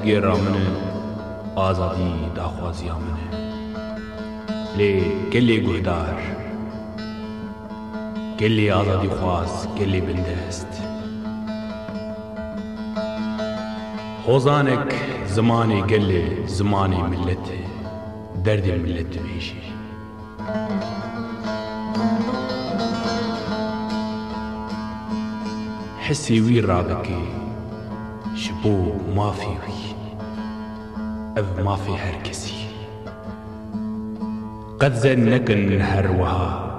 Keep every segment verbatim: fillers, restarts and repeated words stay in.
گیرا منه آزادی داخوازیا منه لی گلی گهدار گلی آزادی خواز گلی بنده است خوزانک زمانی گلی زمانی ملت درد ملت بیشی حسي وي رابكي شبو ما في وي اف ما في هركسي قد زنكن هروها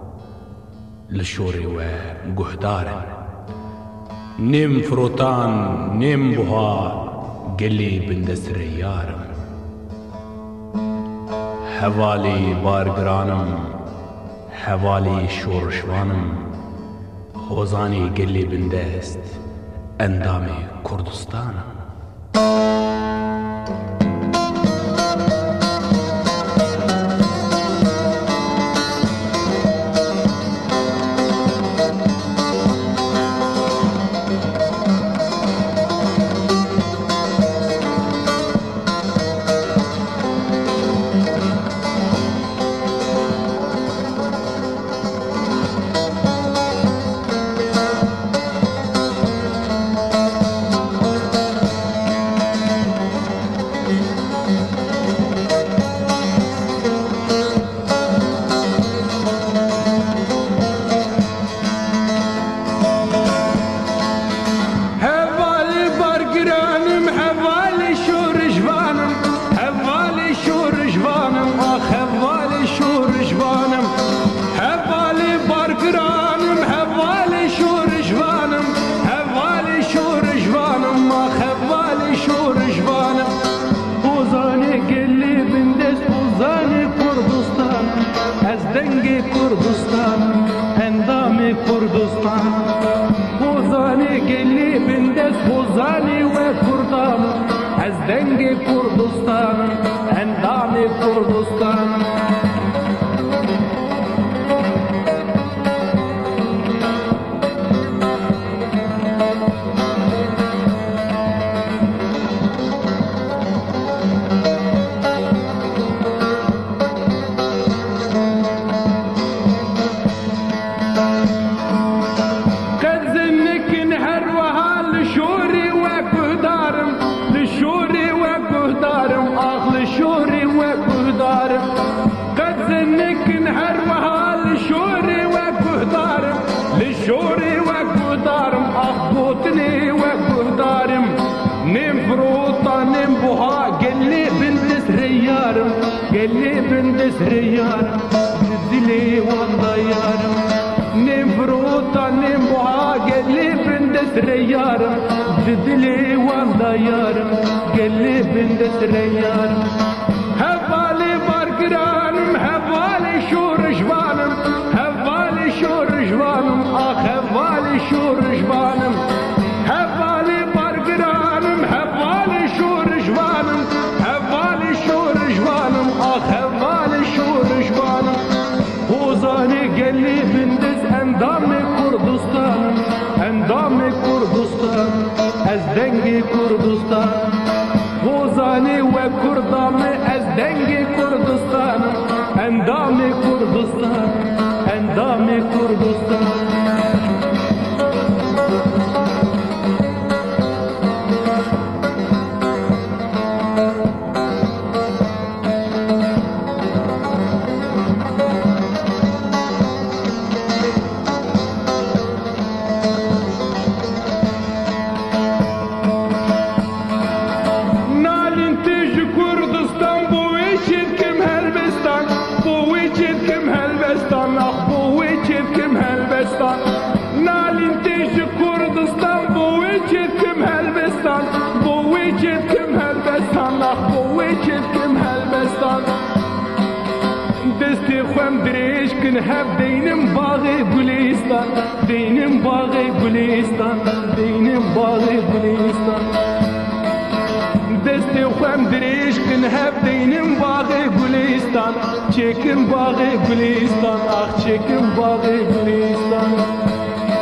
لشوري وقهدار نيم فروتان نيم بها قلي بندس ريارم حوالي بارقرانم حوالي شورشوانم خوزانی گلی بنده است اندام کردستانم Kurdistan, endamı Kurdistan. Bozani gelli bindes bozani ve Kurdan. Ez dengi Kurdistan, endamı Kurdistan. شوري وقدارم أخبوتني وقدارم نم فروطة نم بوها قلي بنت ريارم قلي بنت ريارم جدلي والله يارم نم فروطة نم بوها قلي بنت ريارم جدلي والله يارم قلي بنت ريارم هفالي بارقرانم هفالي شور جوانم هفالي شور جوانم هفالي شور جوانم هفالي بارقرانم هفالي شور جوانم هفالي شور جوانم آخ هفالي شور جوانم بوزاني قلي بندز اندامي كردستان اندامي كردستان از دنگي كردستان بوزاني وكردامي از دنگي كردستان اندامي كردستان اندامي كردستان دستی خوام دریش کن هف دینم باغی گلیستان دینم باغی گلیستان دینم باغی گلیستان دستی خوام دریش کن هف دینم باغی گلیستان چکم باغی گلیستان آخ چکم باغی گلیستان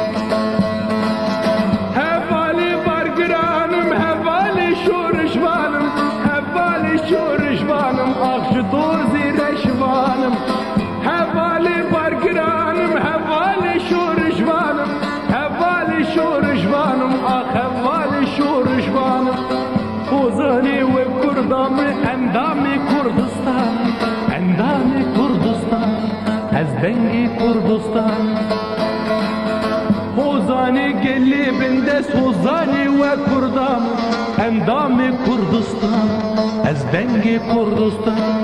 هفالی بارگرانم هفالی شورشوان dor zireşvanım hevali bargiranım hevali şorjvanım hevali şorjvanım ah hevali şorjvanım Ozani ve kurdamı endami Kurdistan endami Kurdistan ez dengi Kurdistan Ozani gelli bindes Ozani ve kurdam endami Kurdistan ez dengi Kurdistan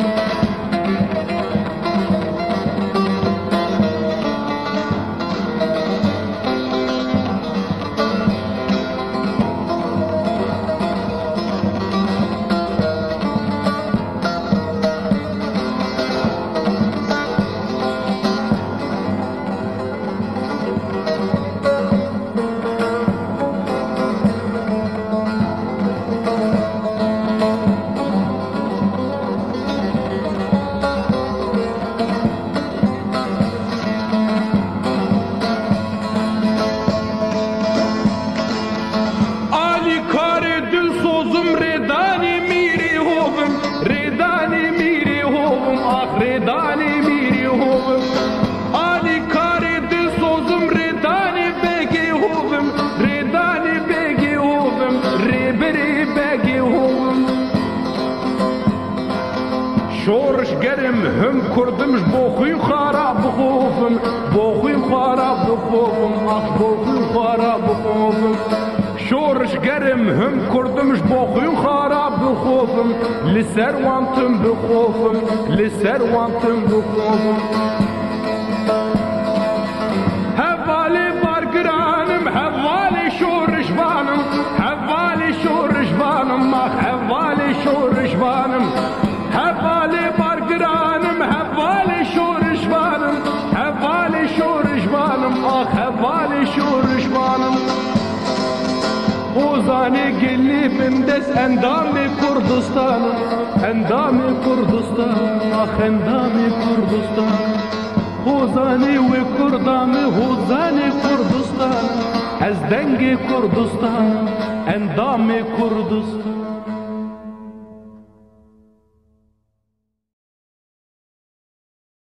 Redani miri hovum Ali kare dil sozum Redani begi hovum Redani begi hovum Reberi begi hovum Şorş gerim hüm kurdum Bokhuyum kharab hovum Bokhuyum kharab hovum Ah bokhuyum kharab hovum Şorş gerim hüm kurdum Bokhuyum kharab hovum Li serwantım bkhofum Li serwantım bkhofum Hevali bargiranım Hevali şorjvanım Hevali şorjvanım Ah hevali şorjvanım Hevali bargiranım Hevali şorjvanım Hevali şorjvanım Ah hevali şorjvanım Ozani gelli bindes endami Kurdistan endami Kurdistan ah endami Kurdistan Ozani ve kurdami Ozani Kurdistan ez dengi Kurdistan endami Kurdistan